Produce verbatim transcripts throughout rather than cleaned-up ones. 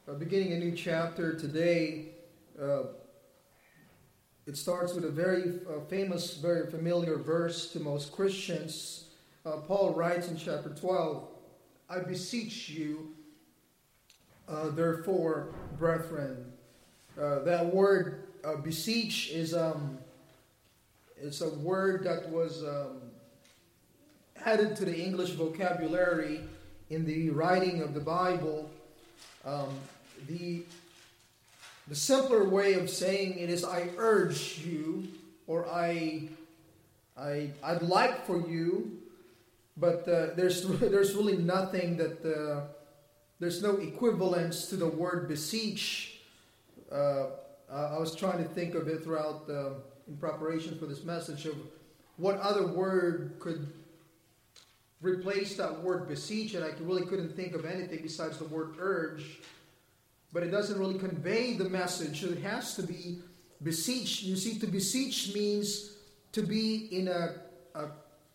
uh, beginning a new chapter today. Uh, it starts with a very uh, famous, very familiar verse to most Christians. Uh, Paul writes in chapter twelve, "I beseech you, uh, therefore, brethren." Uh, that word uh, beseech is um, it's a word that was um, added to the English vocabulary in the writing of the Bible. Um, the the simpler way of saying it is "I urge you," or "I I I'd like for you," but uh, there's there's really nothing that uh, there's no equivalence to the word beseech. Uh, I was trying to think of it throughout uh, in preparation for this message of what other word could replace that word beseech, and I really couldn't think of anything besides the word urge. But it doesn't really convey the message, so it has to be beseech. You see, to beseech means to be in a, a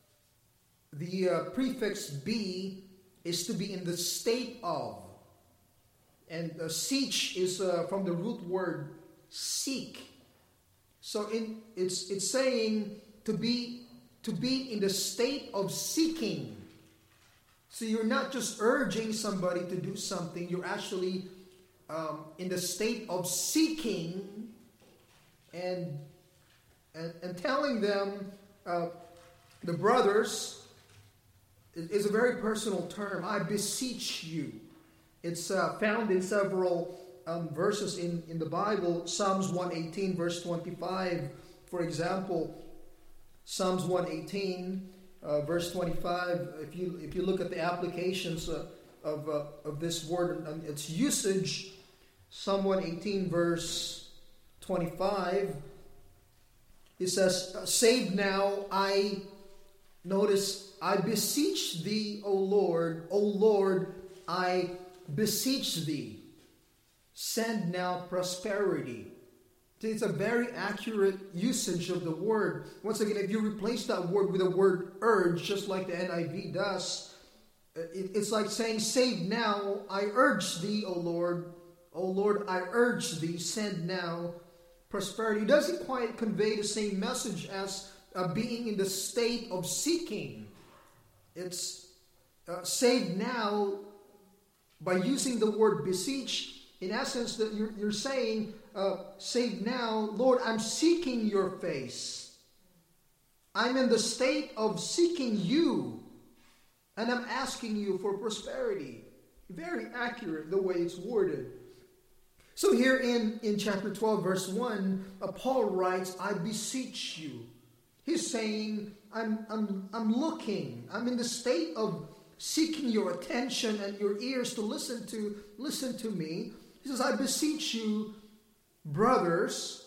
the uh, prefix be is to be in the state of. And uh, seech is uh, from the root word seek. So in, it's it's saying to be to be in the state of seeking. So you're not just urging somebody to do something, you're actually um, in the state of seeking and and, and telling them, uh, the brothers, is a very personal term. I beseech you. It's uh, found in several um, verses in, in the Bible. Psalms one eighteen, verse twenty-five, for example. Psalms one eighteen, uh, verse twenty-five. If you if you look at the applications uh, of uh, of this word and its usage, Psalm one eighteen, verse twenty-five, it says, "Save now, I notice I beseech thee, O Lord, O Lord, I beseech thee. Send now prosperity." It's a very accurate usage of the word. Once again, if you replace that word with the word urge, just like the N I V does, it's like saying, "Save now, I urge thee, O Lord. O Lord, I urge thee, send now prosperity." It doesn't quite convey the same message as uh, being in the state of seeking. It's uh, save now by using the word beseech. In essence, that you're, you're saying, uh, save now, Lord, I'm seeking your face. I'm in the state of seeking you. And I'm asking you for prosperity. Very accurate the way it's worded. So here in, in chapter twelve, verse one, uh, Paul writes, "I beseech you." He's saying, I'm, I'm, I'm looking. I'm in the state of seeking your attention and your ears to listen to, listen to me. He says, "I beseech you, brothers,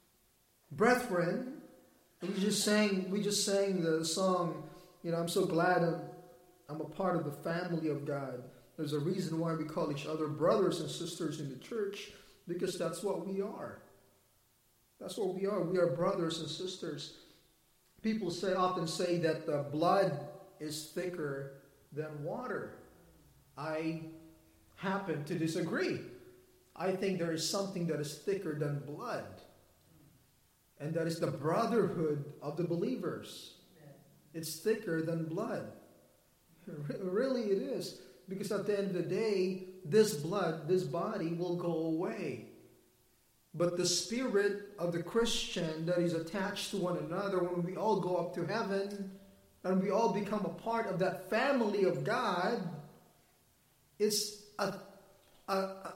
brethren." And we just sang, we just sang the song, you know, "I'm so glad I'm, I'm a part of the family of God." There's a reason why we call each other brothers and sisters in the church, because that's what we are. That's what we are. We are brothers and sisters. People say often say that the blood is thicker than water. I happen to disagree. I think there is something that is thicker than blood. And that is the brotherhood of the believers. It's thicker than blood. Really it is. Because at the end of the day, this blood, this body will go away. But the spirit of the Christian that is attached to one another, when we all go up to heaven and we all become a part of that family of God, it's a, a, a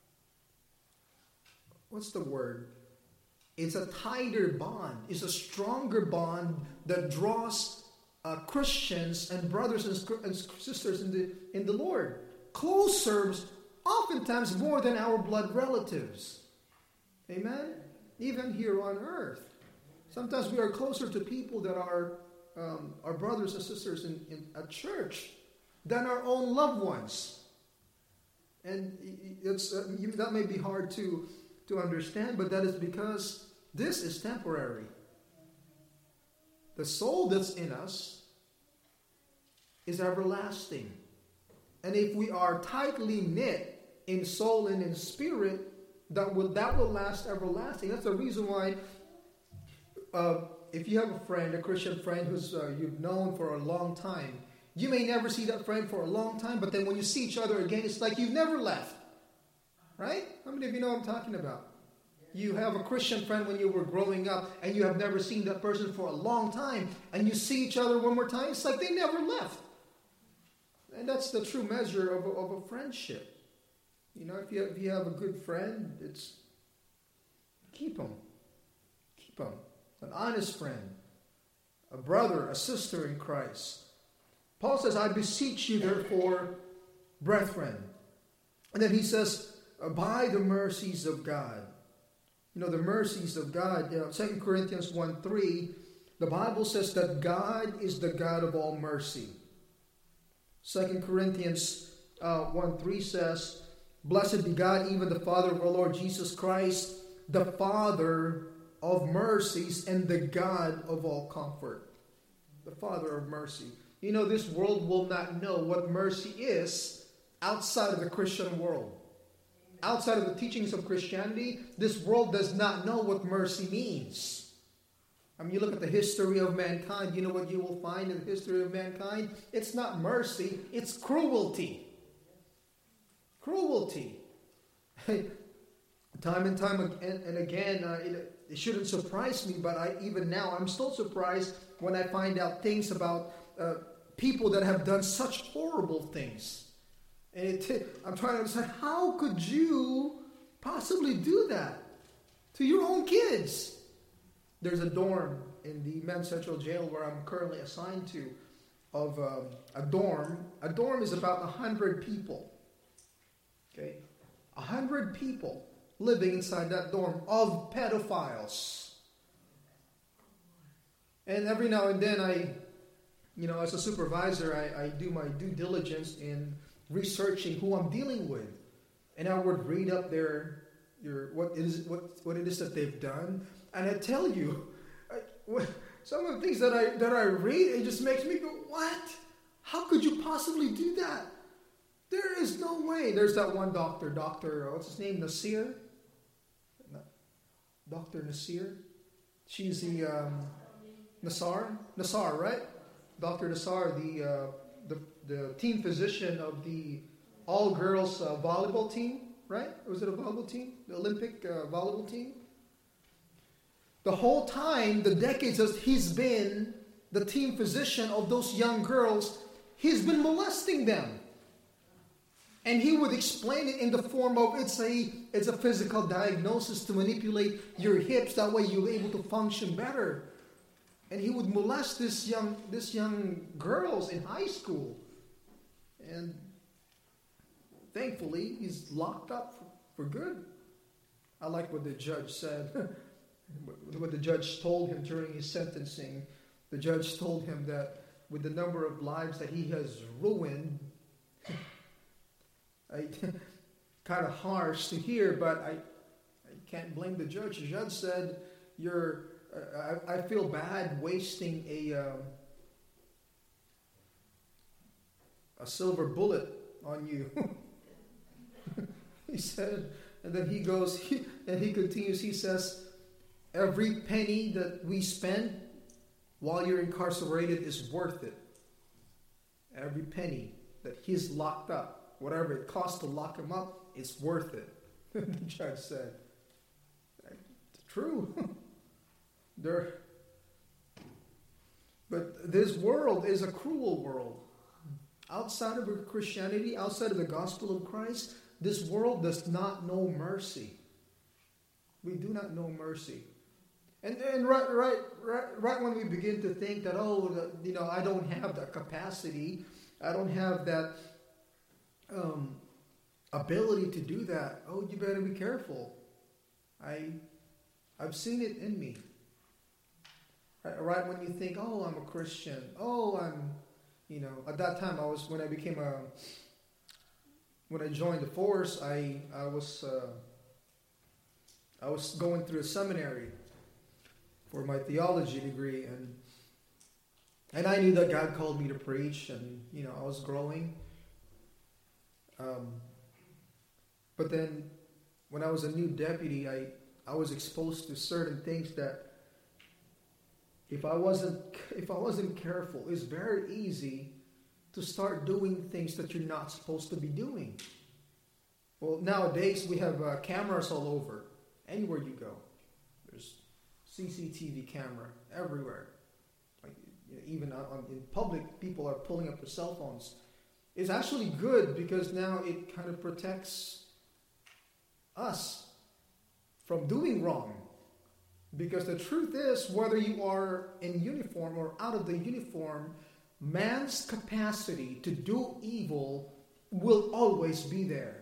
what's the word? It's a tighter bond. It's a stronger bond that draws uh, Christians and brothers and, and sisters in the in the Lord closer, oftentimes more than our blood relatives. Amen? Even here on earth. Sometimes we are closer to people that are um, our brothers and sisters in, in a church than our own loved ones. And it's uh, that may be hard to, to understand, but that is because this is temporary. The soul that's in us is everlasting. And if we are tightly knit in soul and in spirit that will that will last everlasting. That's the reason why uh, if you have a friend, a Christian friend who's uh, you've known for a long time, you may never see that friend for a long time, but then when you see each other again, it's like you've never left. Right? How many of you know what I'm talking about? You have a Christian friend when you were growing up, and you have never seen that person for a long time, and you see each other one more time, it's like they never left. And that's the true measure of a, of a friendship. You know, if you, if you have a good friend, it's keep them. Keep them. An honest friend. A brother, a sister in Christ. Paul says, I beseech you, therefore, brethren. And then he says, by the mercies of God. You know, the mercies of God. You know, Second Corinthians one three, the Bible says that God is the God of all mercy. Second Corinthians uh, one three says, blessed be God, even the Father of our Lord Jesus Christ, the Father of mercies and the God of all comfort. The Father of mercy. You know, this world will not know what mercy is outside of the Christian world. Outside of the teachings of Christianity, this world does not know what mercy means. I mean, you look at the history of mankind, you know what you will find in the history of mankind? It's not mercy, it's cruelty. Cruelty. Time and time and, and again, uh, it, it shouldn't surprise me, but I, even now I'm still surprised when I find out things about uh, people that have done such horrible things. And it, I'm trying to understand, how could you possibly do that to your own kids? There's a dorm in the men's central jail where I'm currently assigned to, of um, a dorm. A dorm is about one hundred people. Okay? one hundred people living inside that dorm of pedophiles. And every now and then I, you know, as a supervisor, I, I do my due diligence in researching who I'm dealing with, and I would read up their, your what it is what what it is that they've done, and I tell you, I, what, some of the things that I that I read, it just makes me go, what? How could you possibly do that? There is no way. There's that one doctor, Doctor what's his name, Nasir, Doctor Nasir. She's the um, Nassar, Nassar, right? Doctor Nassar, the uh, the the team physician of the all-girls uh, volleyball team, right? Was it a volleyball team? The Olympic uh, volleyball team? The whole time, the decades that he's been the team physician of those young girls, he's been molesting them. And he would explain it in the form of, it's a, it's a physical diagnosis to manipulate your hips, that way you're able to function better. And he would molest this young, this young girls in high school. And thankfully, he's locked up for, for good. I like what the judge said. What the judge told him during his sentencing. The judge told him that with the number of lives that he has ruined, I, kind of harsh to hear, but I, I can't blame the judge. The judge said, "You're, uh, I, I feel bad wasting a um, a silver bullet on you." He said, and then he goes, he, and he continues. He says, "Every penny that we spend while you're incarcerated is worth it. Every penny that he's locked up, whatever it costs to lock him up, it's worth it." The judge said, "It's true." there, but this world is a cruel world. Outside of Christianity, outside of the gospel of Christ, this world does not know mercy. We do not know mercy. And, and right, right, right, right when we begin to think that, oh, the, you know, I don't have that capacity, I don't have that um, ability to do that. Oh, you better be careful. I, I've seen it in me. Right, right when you think, oh, I'm a Christian. Oh, I'm, you know, at that time I was when I became a, when I joined the force, I I was uh, I was going through a seminary for my theology degree, and and I knew that God called me to preach, and you know I was growing. Um, But then, when I was a new deputy, I, I was exposed to certain things that if I wasn't if I wasn't careful, it's very easy to start doing things that you're not supposed to be doing. Well, nowadays we have uh, cameras all over. Anywhere you go, there's C C T V camera everywhere. Like, you know, even on, in public, people are pulling up their cell phones. It's actually good because now it kind of protects us from doing wrong. Because the truth is, whether you are in uniform or out of the uniform, man's capacity to do evil will always be there.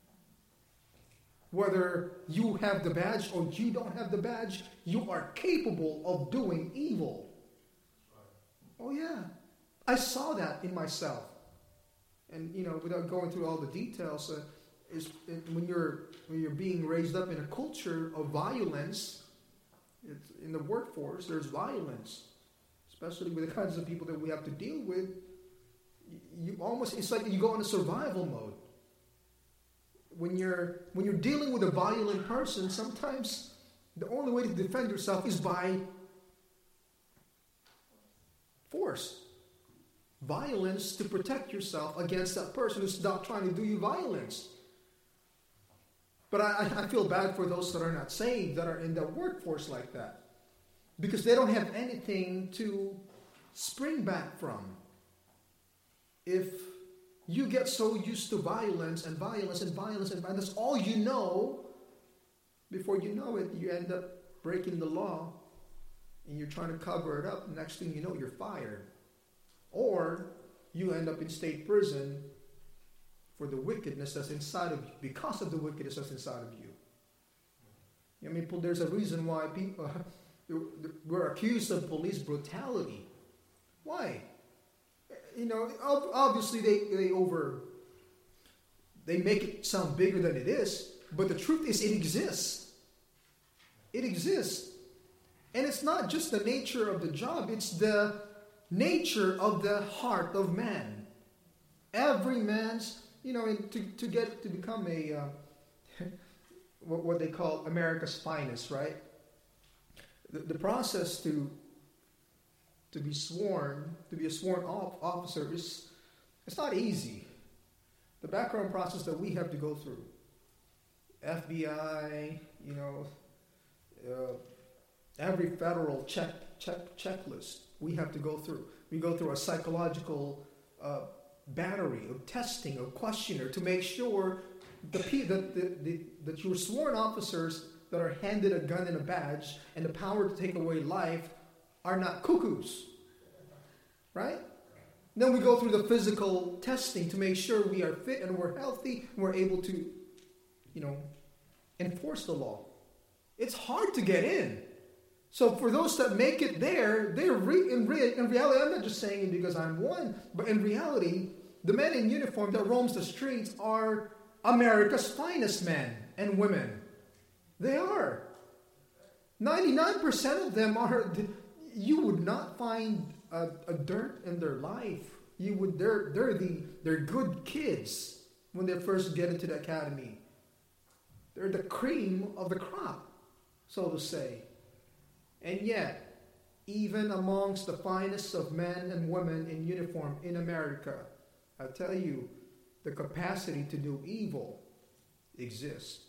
Whether you have the badge or you don't have the badge, you are capable of doing evil. Oh yeah, I saw that in myself. And you know, without going through all the details, uh, is when you're when you're being raised up in a culture of violence. It's, in the workforce, there's violence, especially with the kinds of people that we have to deal with. You, you almost, it's like you go into survival mode. When you're when you're dealing with a violent person, sometimes the only way to defend yourself is by force, violence to protect yourself against that person who's not trying to do you violence. But I, I feel bad for those that are not saved, that are in the workforce like that. Because they don't have anything to spring back from. If you get so used to violence and violence and violence and violence, that's all you know, before you know it, you end up breaking the law and you're trying to cover it up. Next thing you know, you're fired. Or you end up in state prison for the wickedness that's inside of you, because of the wickedness that's inside of you. I mean, there's a reason why people uh, we're accused of police brutality. Why? You know, obviously they, they over, they make it sound bigger than it is, but the truth is it exists. It exists. And it's not just the nature of the job, it's the nature of the heart of man. Every man's You know, to, to get to become a uh, what, what they call America's finest, right? The, the process to to be sworn, to be a sworn officer is it's not easy. The background process that we have to go through, F B I, you know, uh, every federal check check checklist we have to go through. We go through a psychological Uh, battery of testing, of questionnaire to make sure the, that the, the, that your sworn officers that are handed a gun and a badge and the power to take away life are not cuckoos. Right? Then we go through the physical testing to make sure we are fit and we're healthy and we're able to, you know, enforce the law. It's hard to get in. So for those that make it there, they're re- in, re- in reality, I'm not just saying it because I'm one, but in reality, the men in uniform that roams the streets are America's finest men and women. They are. ninety-nine percent of them are, you would not find a, a dirt in their life. You would, they're, they're, the, they're good kids when they first get into the academy. They're the cream of the crop, so to say. And yet, even amongst the finest of men and women in uniform in America, I tell you, the capacity to do evil exists.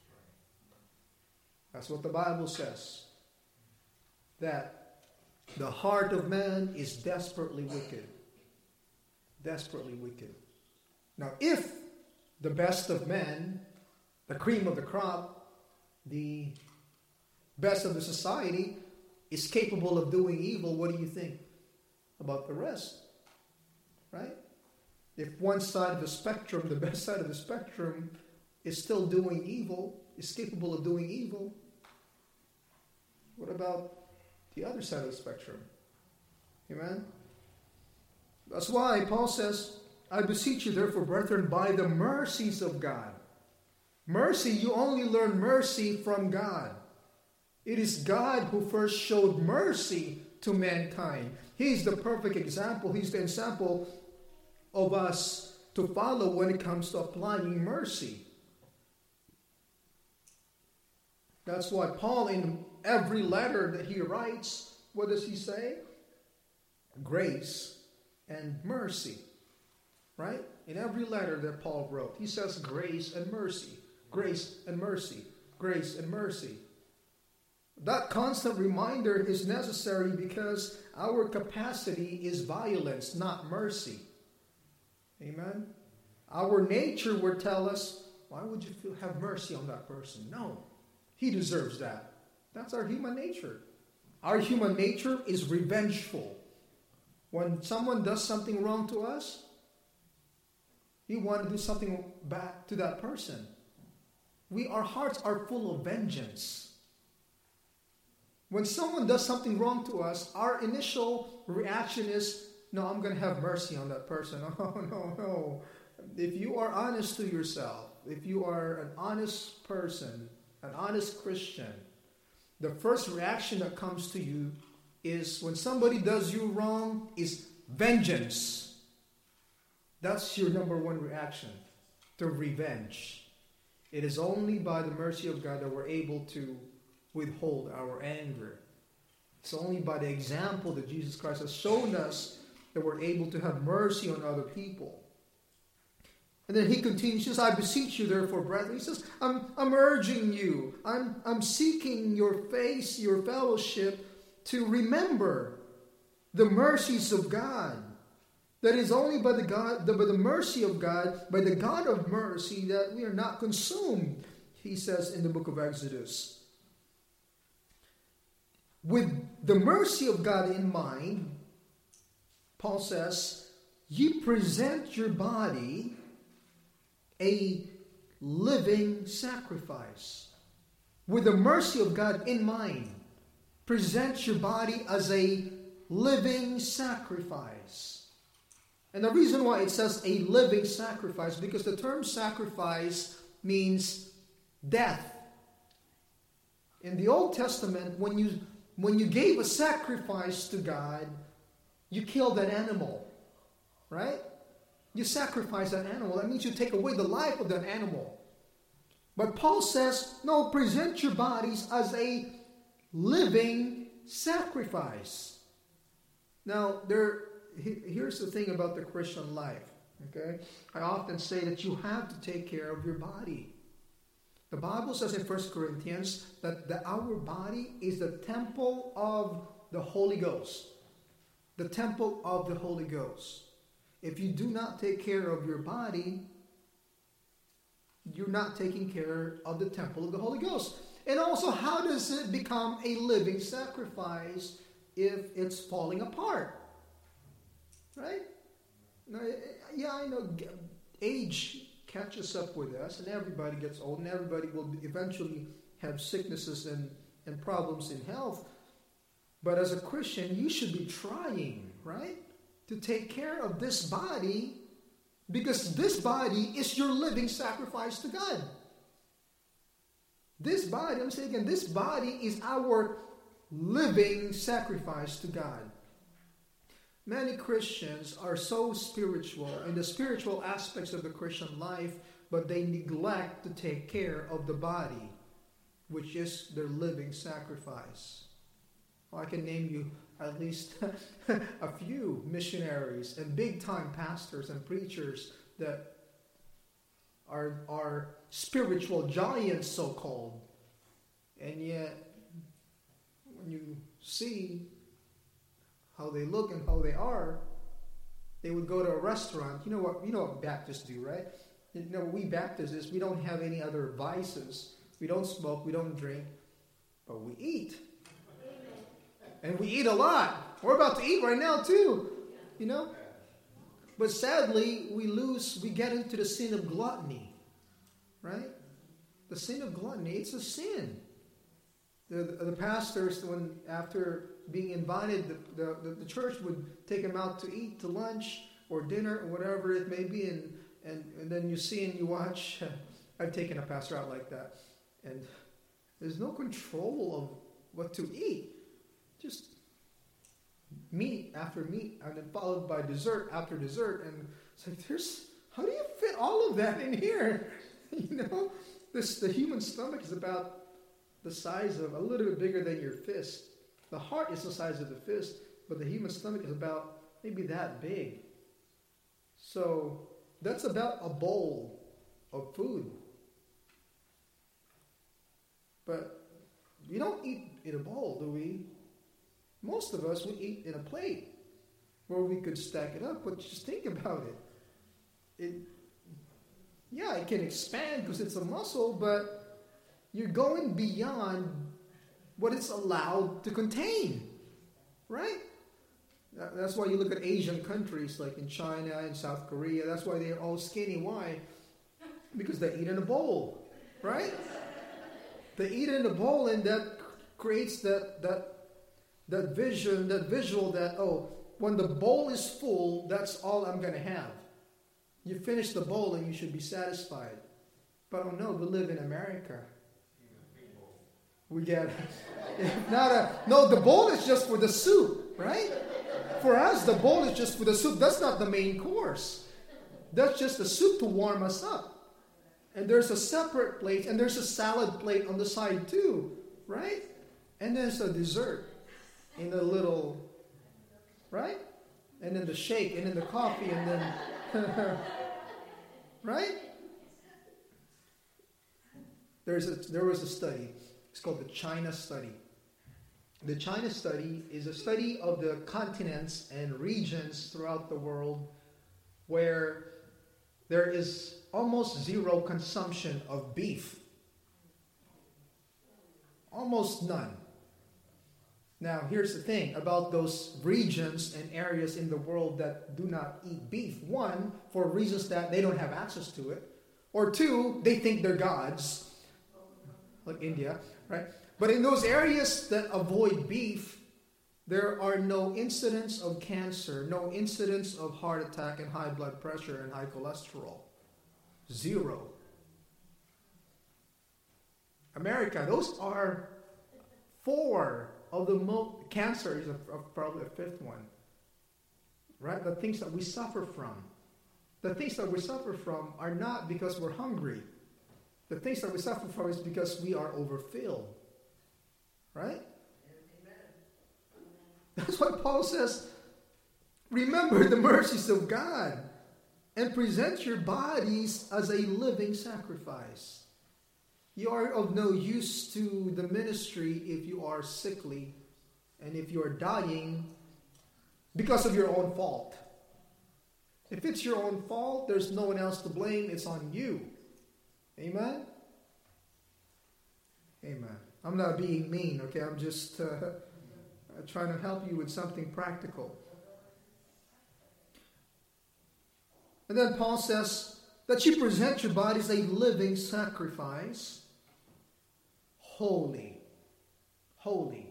That's what the Bible says. That the heart of man is desperately wicked. Desperately wicked. Now, if the best of men, the cream of the crop, the best of the society is capable of doing evil, what do you think about the rest? Right? If one side of the spectrum, the best side of the spectrum, is still doing evil, is capable of doing evil, what about the other side of the spectrum? Amen? That's why Paul says, I beseech you therefore, brethren, by the mercies of God. Mercy, you only learn mercy from God. It is God who first showed mercy to mankind. He's the perfect example. He's the example of us to follow when it comes to applying mercy. That's why Paul, in every letter that he writes, what does he say? Grace and mercy. Right? In every letter that Paul wrote, he says grace and mercy. Grace and mercy. Grace and mercy. That constant reminder is necessary because our capacity is violence, not mercy. Amen? Our nature would tell us, why would you feel, have mercy on that person? No, he deserves that. That's our human nature. Our human nature is revengeful. When someone does something wrong to us, we want to do something back to that person. We, our hearts are full of vengeance. When someone does something wrong to us, our initial reaction is, no, I'm going to have mercy on that person. Oh, no, no. If you are honest to yourself, if you are an honest person, an honest Christian, the first reaction that comes to you is when somebody does you wrong is vengeance. That's your number one reaction, to revenge. It is only by the mercy of God that we're able to withhold our anger. It's only by the example that Jesus Christ has shown us that we're able to have mercy on other people. And then he continues, he says, I beseech you therefore, brethren. He says, I'm, I'm urging you, I'm, I'm seeking your face, your fellowship, to remember the mercies of God. That is only by the God, the, by the mercy of God, by the God of mercy, that we are not consumed, he says in the book of Exodus. With the mercy of God in mind, Paul says, ye present your body a living sacrifice. With the mercy of God in mind, present your body as a living sacrifice. And the reason why it says a living sacrifice, because the term sacrifice means death. In the Old Testament, when you when you gave a sacrifice to God, you killed that animal, right? You sacrifice that animal. That means you take away the life of that animal. But Paul says, no, present your bodies as a living sacrifice. Now, there. Here's the thing about the Christian life, okay? I often say that you have to take care of your body. The Bible says in First Corinthians that the, our body is the temple of the Holy Ghost. The temple of the Holy Ghost. If you do not take care of your body, you're not taking care of the temple of the Holy Ghost. And also, how does it become a living sacrifice if it's falling apart? Right? Now, yeah, I know age catches up with us, and everybody gets old, and everybody will eventually have sicknesses and, and problems in health. But as a Christian, you should be trying, right, to take care of this body, because this body is your living sacrifice to God. This body, I'm saying again, this body is our living sacrifice to God. Many Christians are so spiritual in the spiritual aspects of the Christian life, but they neglect to take care of the body, which is their living sacrifice. Well, I can name you at least a few missionaries and big-time pastors and preachers that are, are spiritual giants, so-called. And yet, when you see how they look and how they are, they would go to a restaurant. You know what? You know what Baptists do, right? You know what we Baptists is we don't have any other vices. We don't smoke. We don't drink, but we eat, and we eat a lot. We're about to eat right now too, you know. But sadly, we lose. We get into the sin of gluttony, right? The sin of gluttony. It's a sin. The the, the pastors, when after being invited, the, the, the church would take them out to eat, to lunch or dinner or whatever it may be. And, and, and then you see and you watch. I've taken a pastor out like that. And there's no control of what to eat. Just meat after meat, and then followed by dessert after dessert. And it's like, there's, how do you fit all of that in here? You know, this the human stomach is about the size of, a little bit bigger than your fist. The heart is the size of the fist, but the human stomach is about maybe that big. So that's about a bowl of food. But we don't eat in a bowl, do we? Most of us, we eat in a plate where we could stack it up, but just think about it. It, yeah, it can expand because it's a muscle, but you're going beyond what it's allowed to contain, right? That's why you look at Asian countries like in China and South Korea. That's why they're all skinny. Why? Because they eat in a bowl, right? They eat in a bowl, and that creates that that that vision, that visual that, oh, when the bowl is full, that's all I'm going to have. You finish the bowl and you should be satisfied. But oh no, we live in America. We get not a no. The bowl is just for the soup, right? For us, the bowl is just for the soup. That's not the main course. That's just the soup to warm us up. And there's a separate plate, and there's a salad plate on the side too, right? And there's a dessert in a little, right? And then the shake, and then the coffee, and then, right? There's a, there was a study. It's called the China Study. The China Study is a study of the continents and regions throughout the world where there is almost zero consumption of beef. Almost none. Now, here's the thing about those regions and areas in the world that do not eat beef. One, for reasons that they don't have access to it. Or two, they think they're gods, like India, right? But in those areas that avoid beef, there are no incidents of cancer, no incidents of heart attack and high blood pressure and high cholesterol. Zero. America, those are four of the most, cancer is a, a, probably a fifth one. Right? The things that we suffer from. The things that we suffer from are not because we're hungry. The things that we suffer from is because we are overfilled. Right? That's why Paul says, remember the mercies of God and present your bodies as a living sacrifice. You are of no use to the ministry if you are sickly and if you are dying because of your own fault. If it's your own fault, there's no one else to blame. It's on you. Amen? Amen. I'm not being mean, okay? I'm just uh, trying to help you with something practical. And then Paul says that you present your body as a living sacrifice, holy. Holy.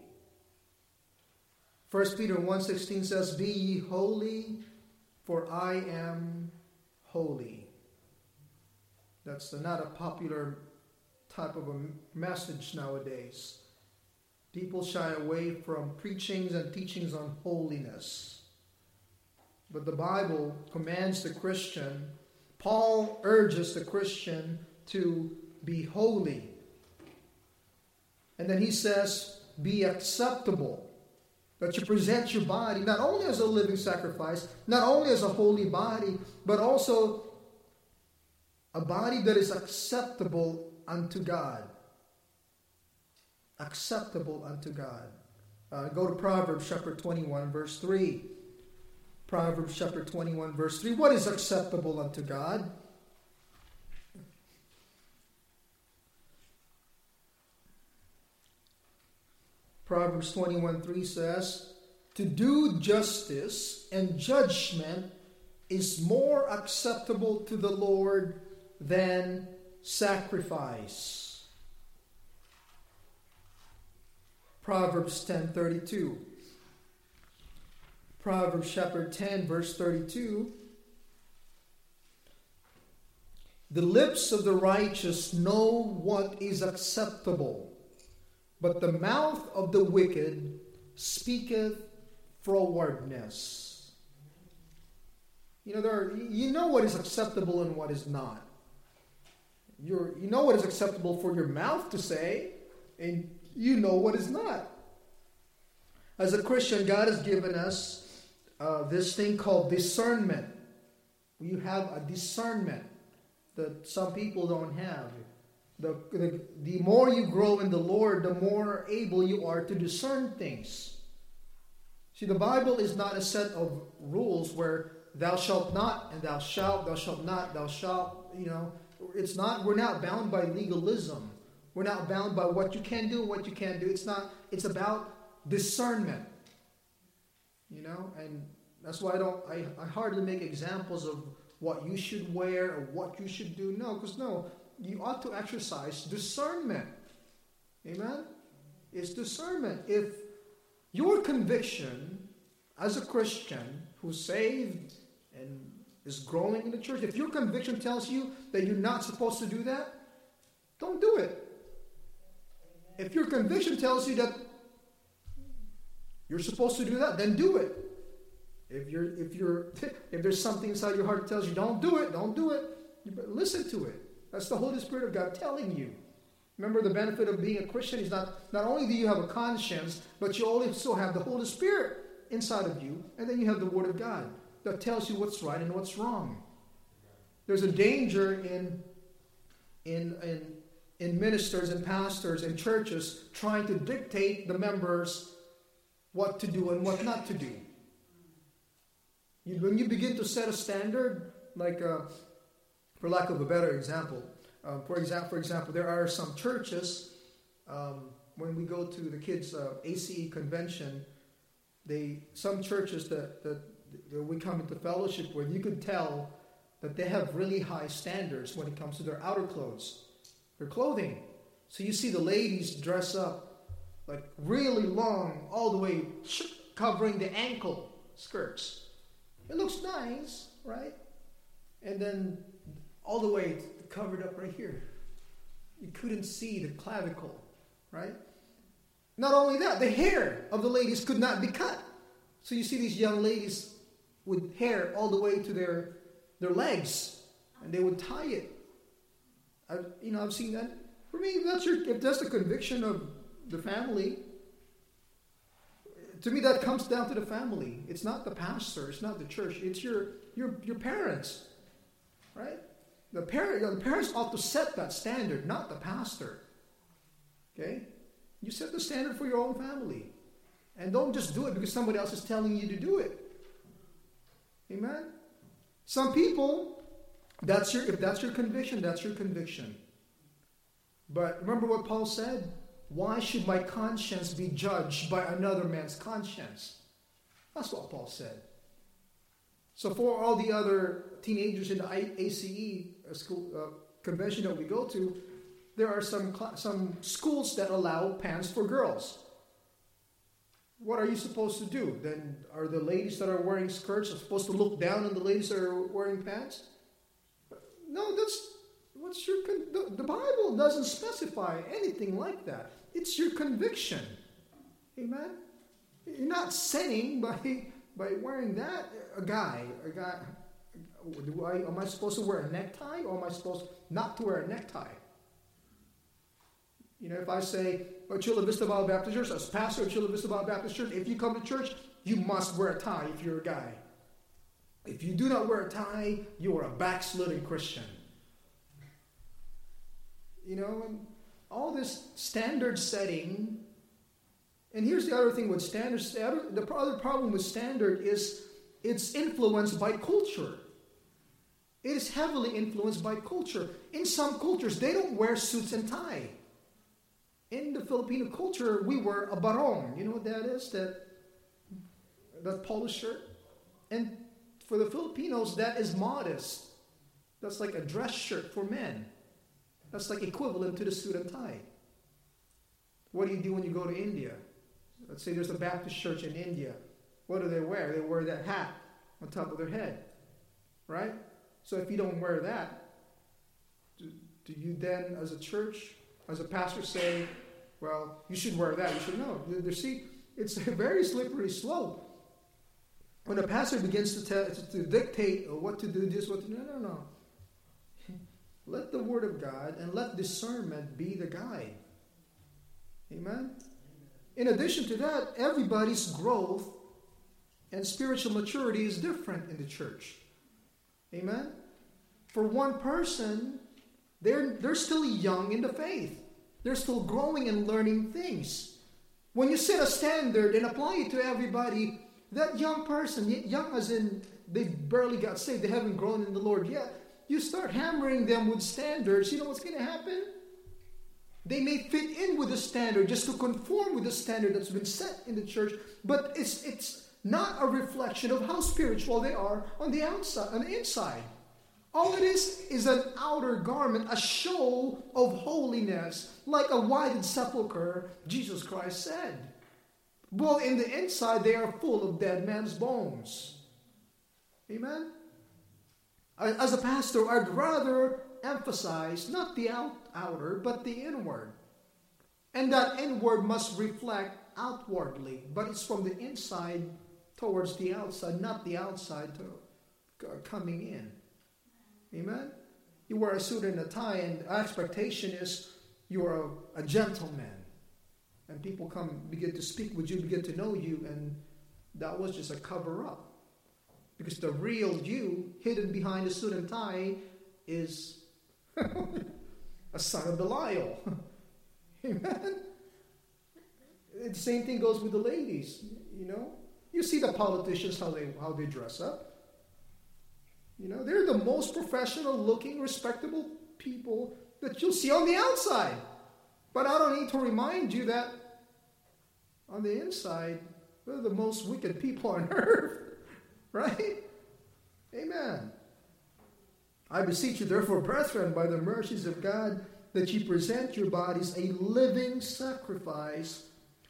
First Peter one sixteen says, be ye holy, for I am holy. That's not a popular type of a message nowadays. People shy away from preachings and teachings on holiness. But the Bible commands the Christian, Paul urges the Christian to be holy. And then he says, be acceptable. That you present your body not only as a living sacrifice, not only as a holy body, but also a body that is acceptable unto God. Acceptable unto God. Uh, go to Proverbs chapter twenty-one, verse three. Proverbs chapter twenty-one, verse three. What is acceptable unto God? Proverbs twenty-one, three says, to do justice and judgment is more acceptable to the Lord than sacrifice. Proverbs ten thirty-two. Proverbs chapter ten, verse thirty-two. The lips of the righteous know what is acceptable, but the mouth of the wicked speaketh frowardness. You know, there are, you know what is acceptable and what is not. You're, you know what is acceptable for your mouth to say, and you know what is not. As a Christian, God has given us uh, this thing called discernment. You have a discernment that some people don't have. The, the, the more you grow in the Lord, the more able you are to discern things. See, the Bible is not a set of rules where thou shalt not, and thou shalt, thou shalt not, thou shalt, you know. It's not, we're not bound by legalism. We're not bound by what you can do and what you can't do. It's not, it's about discernment. You know, and that's why I don't, I, I hardly make examples of what you should wear or what you should do. No, because no, you ought to exercise discernment. Amen? It's discernment. If your conviction as a Christian who's saved and is growing in the church, if your conviction tells you that you're not supposed to do that, don't do it. If your conviction tells you that you're supposed to do that, then do it. If you're, if you're, if there's something inside your heart that tells you don't do it, don't do it. You better listen to it. That's the Holy Spirit of God telling you. Remember, the benefit of being a Christian is not not only do you have a conscience, but you also have the Holy Spirit inside of you, and then you have the Word of God that tells you what's right and what's wrong. There's a danger in in in in ministers and pastors and churches trying to dictate the members what to do and what not to do. You, when you begin to set a standard, like uh, for lack of a better example, um, for example, for example, there are some churches. Um, when we go to the kids' uh, A C E convention, they some churches that, that that we come into fellowship with, you could tell that they have really high standards when it comes to their outer clothes, their clothing. So you see the ladies dress up like really long, all the way covering the ankle skirts. It looks nice, right? And then all the way covered up right here. You couldn't see the clavicle, right? Not only that, the hair of the ladies could not be cut. So you see these young ladies with hair all the way to their their legs, and they would tie it. I, you know, I've seen that. For me, if that's your, if that's the conviction of the family, to me that comes down to the family. It's not the pastor. It's not the church. It's your your your parents, right? The parent, the parents ought to set that standard, not the pastor. Okay, you set the standard for your own family, and don't just do it because somebody else is telling you to do it. Amen. Some people, that's your if that's your conviction, that's your conviction. But remember what Paul said? Why should my conscience be judged by another man's conscience? That's what Paul said. So for all the other teenagers in the A C E school uh, convention that we go to, there are some cl- some schools that allow pants for girls. What are you supposed to do? Then are the ladies that are wearing skirts are supposed to look down on the ladies that are wearing pants? No, that's what's your con- the, the Bible doesn't specify anything like that. It's your conviction. Amen. You're not sinning by by wearing that. A guy, a guy. Do I am I supposed to wear a necktie, or am I supposed not to wear a necktie? You know, if I say, oh, Chula Vista Bible Baptist Church, as pastor of Chula Vista Bible Baptist Church, if you come to church, you must wear a tie if you're a guy. If you do not wear a tie, you are a backslidden Christian. You know, and all this standard setting. And here's the other thing with standards. The other, the other problem with standard is it's influenced by culture. It is heavily influenced by culture. In some cultures, they don't wear suits and tie. In the Filipino culture, we wear a barong. You know what that is? That, that polo shirt? And for the Filipinos, that is modest. That's like a dress shirt for men. That's like equivalent to the suit and tie. What do you do when you go to India? Let's say there's a Baptist church in India. What do they wear? They wear that hat on top of their head. Right? So if you don't wear that, do, do you then, as a church, as a pastor, say, well, you should wear that? You should know. You see, it's a very slippery slope. When a pastor begins to, tell, to, to dictate what to do, this, what to do, no, no, no. Let the Word of God and let discernment be the guide. Amen? In addition to that, everybody's growth and spiritual maturity is different in the church. Amen? For one person, they're, they're still young in the faith. They're still growing and learning things. When you set a standard and apply it to everybody, that young person, young as in they barely got saved, they haven't grown in the Lord yet, you start hammering them with standards, you know what's going to happen? They may fit in with the standard just to conform with the standard that's been set in the church, but it's it's not a reflection of how spiritual they are on the outside, on the inside. All it is is an outer garment, a show of holiness, like a whited sepulchre, Jesus Christ said. Well, in the inside, they are full of dead man's bones. Amen? As a pastor, I'd rather emphasize not the out, outer, but the inward. And that inward must reflect outwardly, but it's from the inside towards the outside, not the outside to uh, coming in. Amen? You wear a suit and a tie, and the expectation is you're a, a gentleman. And people come, begin to speak with you, begin to know you, and that was just a cover-up. Because the real you, hidden behind a suit and tie, is a son of Belial. Amen? The same thing goes with the ladies, you know. You see the politicians, how they how they dress up. You know, they're the most professional-looking, respectable people that you'll see on the outside. But I don't need to remind you that on the inside, they're the most wicked people on earth. Right? Amen. I beseech you, therefore, brethren, by the mercies of God, that ye present your bodies a living sacrifice,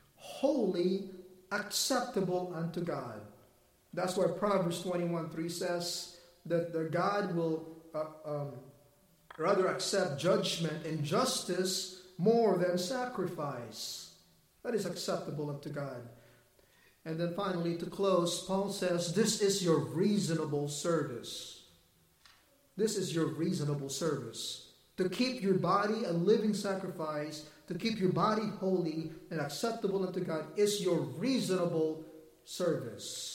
holy, acceptable unto God. That's why Proverbs twenty-one three says that the God will uh, um, rather accept judgment and justice more than sacrifice. That is acceptable unto God. And then finally, to close, Paul says, this is your reasonable service. This is your reasonable service. To keep your body a living sacrifice, to keep your body holy and acceptable unto God is your reasonable service.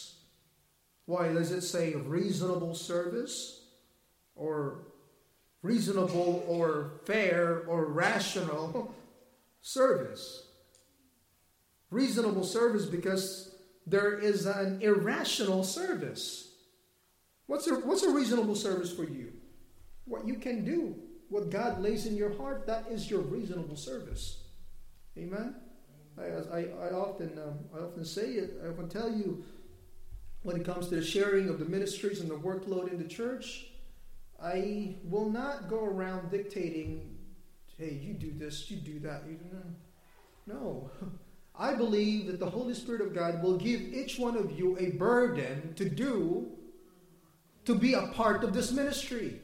Why does it say reasonable service? Or reasonable or fair or rational service? Reasonable service because there is an irrational service. What's a, what's a reasonable service for you? What you can do, what God lays in your heart, that is your reasonable service. Amen? I, I, I often um, I often say it, I often tell you, when it comes to the sharing of the ministries and the workload in the church, I will not go around dictating, hey, you do this, you do that. You do that. No. I believe that the Holy Spirit of God will give each one of you a burden to do, to be a part of this ministry.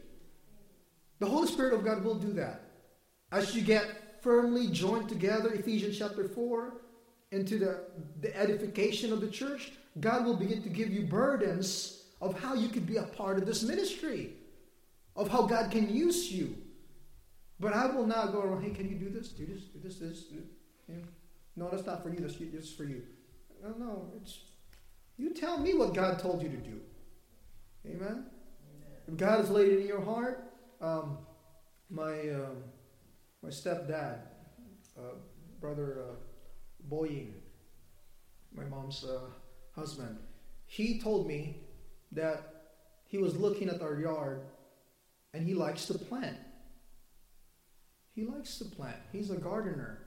The Holy Spirit of God will do that. As you get firmly joined together, Ephesians chapter four, into the, the edification of the church, God will begin to give you burdens of how you could be a part of this ministry, of how God can use you. But I will not go around, hey, can you do this, do this, do this, this, do, you know? No, that's not for you. That's just for you. No, no. It's you tell me what God told you to do. Amen. Amen. If God has laid it in your heart, um, my um, my stepdad, uh, brother uh, Boying, my mom's uh, husband, he told me that he was looking at our yard, and he likes to plant. He likes to plant. He's a gardener.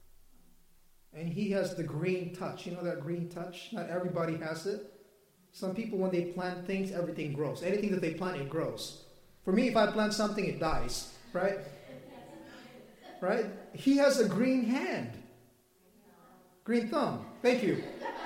And he has the green touch. You know that green touch? Not everybody has it. Some people, when they plant things, everything grows. Anything that they plant, it grows. For me, if I plant something, it dies. Right? Right? He has a green hand. Green thumb. Thank you.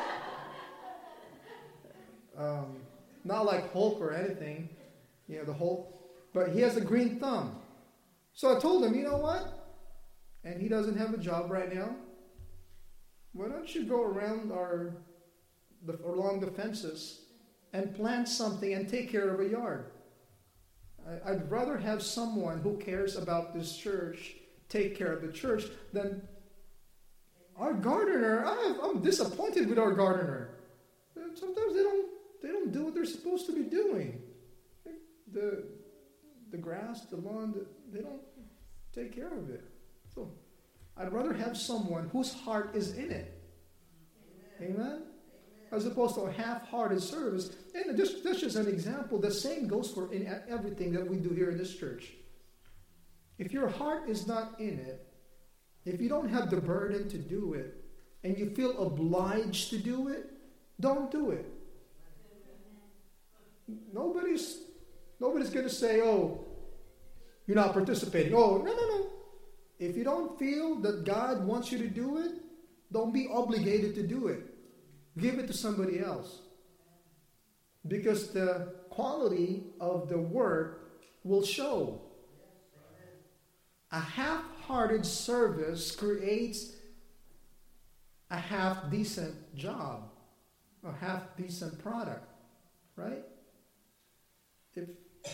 Um, not like Hulk or anything. You know, the Hulk. But he has a green thumb. So I told him, you know what? And he doesn't have a job right now. Why don't you go around our the, along the fences and plant something and take care of a yard? I, I'd rather have someone who cares about this church take care of the church than Our gardener, I, I'm disappointed with our gardener. Sometimes they don't they don't do what they're supposed to be doing. The the grass, the lawn, the, they don't take care of it. So I'd rather have someone whose heart is in it. Amen? Amen? As opposed to a half-hearted service. And just, that's just an example. The same goes for in everything that we do here in this church. If your heart is not in it, if you don't have the burden to do it, and you feel obliged to do it, don't do it. Nobody's nobody's going to say, oh, you're not participating. Oh, no, no, no. If you don't feel that God wants you to do it, don't be obligated to do it. Give it to somebody else. Because the quality of the work will show. A half-hearted service creates a half-decent job, a half-decent product, right? If,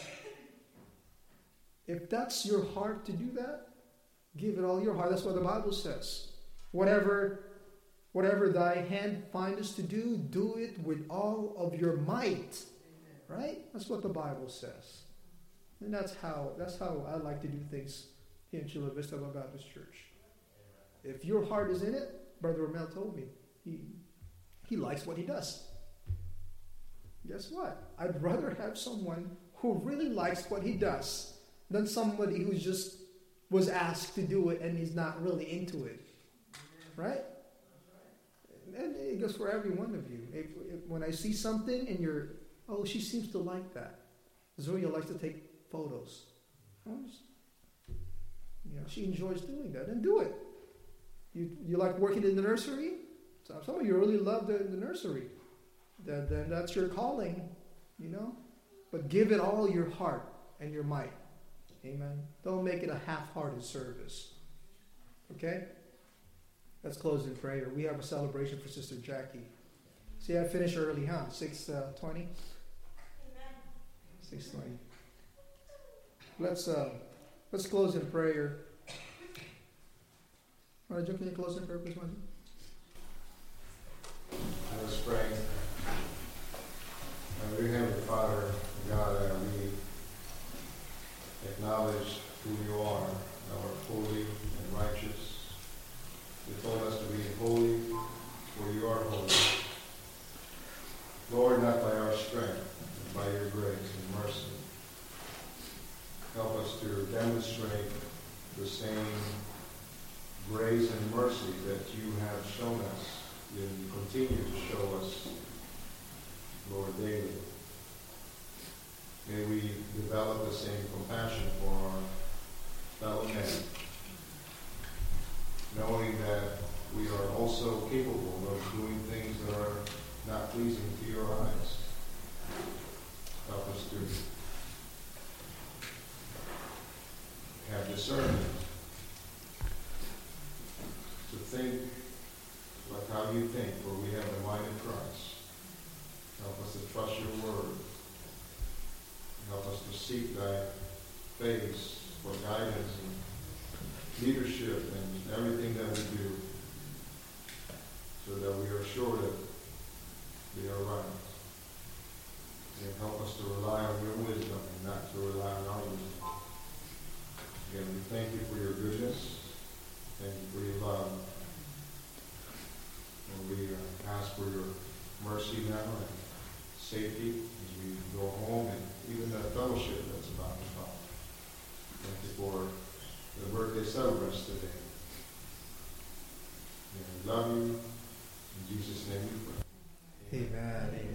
if that's your heart to do that, give it all your heart. That's what the Bible says. Whatever, whatever thy hand findest to do, do it with all of your might, right? That's what the Bible says. And that's how, that's how I like to do things here in Chula Vista Baptist Church. If your heart is in it, Brother Romel told me, he, he likes what he does. Guess what? I'd rather have someone who really likes what he does than somebody who just was asked to do it and he's not really into it. Right? And it goes for every one of you. If, if, when I see something and you're, oh, she seems to like that. Zoya likes to take photos. You know, she enjoys doing that, and do it. You you like working in the nursery? Some of you really love the, the nursery. Then, then that's your calling, you know. But give it all your heart and your might. Amen. Don't make it a half-hearted service. Okay? Let's close in prayer. We have a celebration for Sister Jackie. See, I finished early, huh? six twenty? six twenty. Let's, uh, let's close in prayer. All right, Joe, can you close in prayer, please, Wendy? Let us pray. Our dear Heavenly Father, God, uh, we acknowledge who you are. Thou art holy and righteous. You told us to be holy, for you are holy. Lord, not by our strength, but by your grace and mercy. Help us to demonstrate the same grace and mercy that you have shown us, and you continue to show us, Lord, daily. May we develop the same compassion for our fellow men, knowing that we are also capable of doing things that are not pleasing to your eyes. Help us to have discernment, to think like how you think, for we have the mind of Christ. Help us to trust your word. Help us to seek thy face for guidance and leadership and everything that we do, so that we are sure that we are right. And help us to rely on your wisdom and not to rely on our wisdom. Again, we thank you for your goodness. Thank you for your love. And we uh, ask for your mercy now and safety as we go home, and even the fellowship that's about to come. Thank you for the birthday celebrants today. And we love you. In Jesus' name we pray. Amen. Amen.